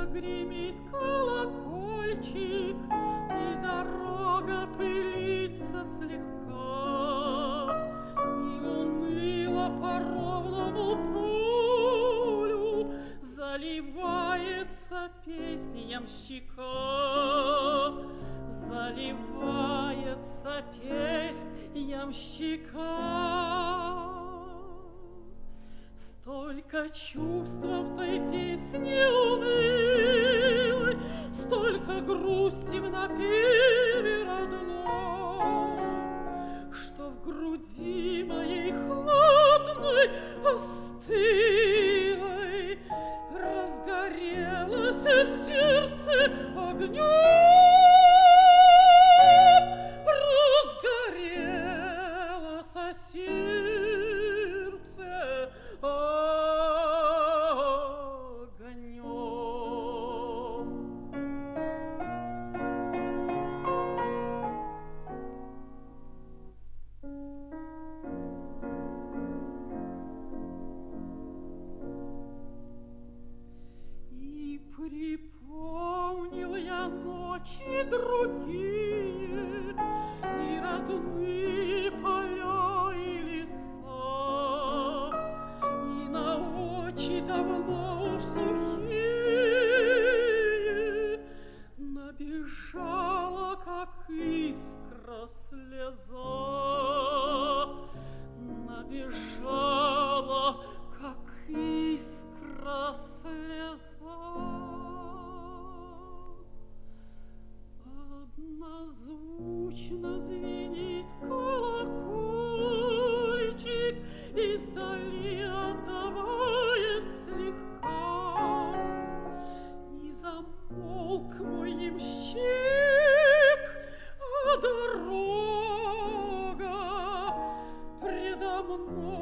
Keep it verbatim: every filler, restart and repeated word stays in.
гремит колокольчик, и дорога пылится слегка, и уныло по ровному полю заливается песней ямщика, заливается песнь ямщика. Столько чувства в той песне унылой, столько грусти в напеве родной, что в груди моей хладной, остылой разгорелось сердце огнем, разгорелось сердце огнем. И припомнил я ночи другие, и родные поля и леса, и на очи давно уж сухие набежала, как искра, слеза, набежала, как искра, слеза. Однозвучно звенит колокольчик, издали отдавая слегка, и замолк мой ямщик, а дорога предо мной